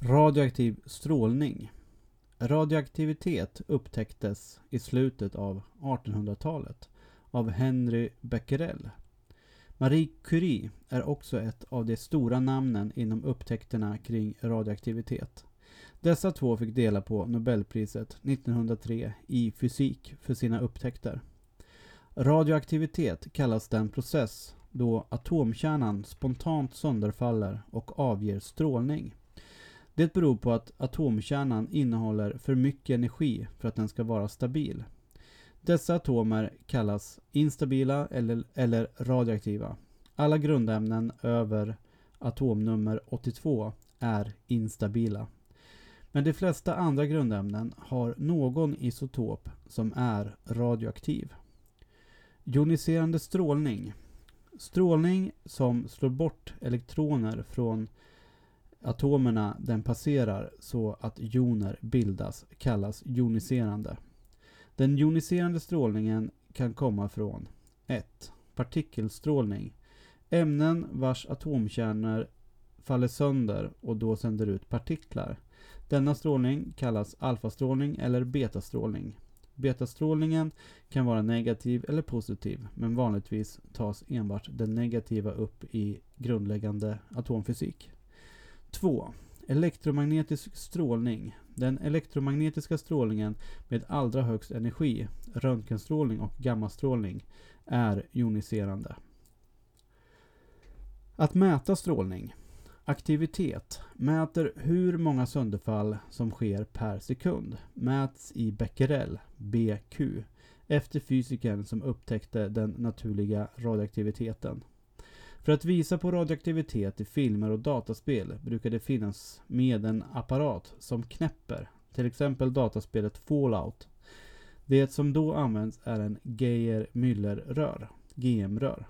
Radioaktiv strålning. Radioaktivitet upptäcktes i slutet av 1800-talet av Henry Becquerel. Marie Curie är också ett av de stora namnen inom upptäckterna kring radioaktivitet. Dessa två fick dela på Nobelpriset 1903 i fysik för sina upptäckter. Radioaktivitet kallas den process då atomkärnan spontant sönderfaller och avger strålning. Det beror på att atomkärnan innehåller för mycket energi för att den ska vara stabil. Dessa atomer kallas instabila eller radioaktiva. Alla grundämnen över atomnummer 82 är instabila. Men de flesta andra grundämnen har någon isotop som är radioaktiv. Joniserande strålning. Strålning som slår bort elektroner från atomerna den passerar så att joner bildas kallas joniserande. Den joniserande strålningen kan komma från 1. Partikelstrålning. Ämnen vars atomkärnor faller sönder och då sänder ut partiklar. Denna strålning kallas alfastrålning eller betastrålning. Betastrålningen kan vara negativ eller positiv, men vanligtvis tas enbart den negativa upp i grundläggande atomfysik. 2. Elektromagnetisk strålning. Den elektromagnetiska strålningen med allra högst energi, röntgenstrålning och gammastrålning, är joniserande. Att mäta strålning. Aktivitet mäter hur många sönderfall som sker per sekund. Mäts i becquerel, BQ, efter fysikern som upptäckte den naturliga radioaktiviteten. För att visa på radioaktivitet i filmer och dataspel brukar det finnas med en apparat som knäpper, till exempel dataspelet Fallout. Det som då används är en Geyer-Müller-rör, GM-rör.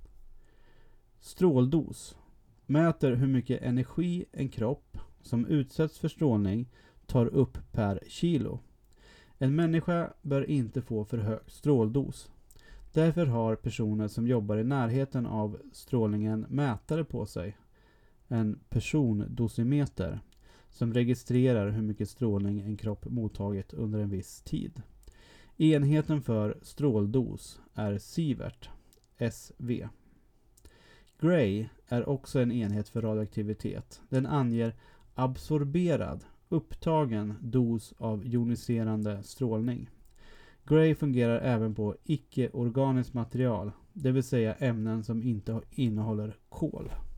Stråldos. Mäter hur mycket energi en kropp som utsätts för strålning tar upp per kilo. En människa bör inte få för hög stråldos. Därför har personer som jobbar i närheten av strålningen mätare på sig, en persondosimeter, som registrerar hur mycket strålning en kropp mottagit under en viss tid. Enheten för stråldos är sievert, SV. Gray är också en enhet för radioaktivitet. Den anger absorberad, upptagen dos av joniserande strålning. Gray fungerar även på icke-organiskt material, det vill säga ämnen som inte innehåller kol.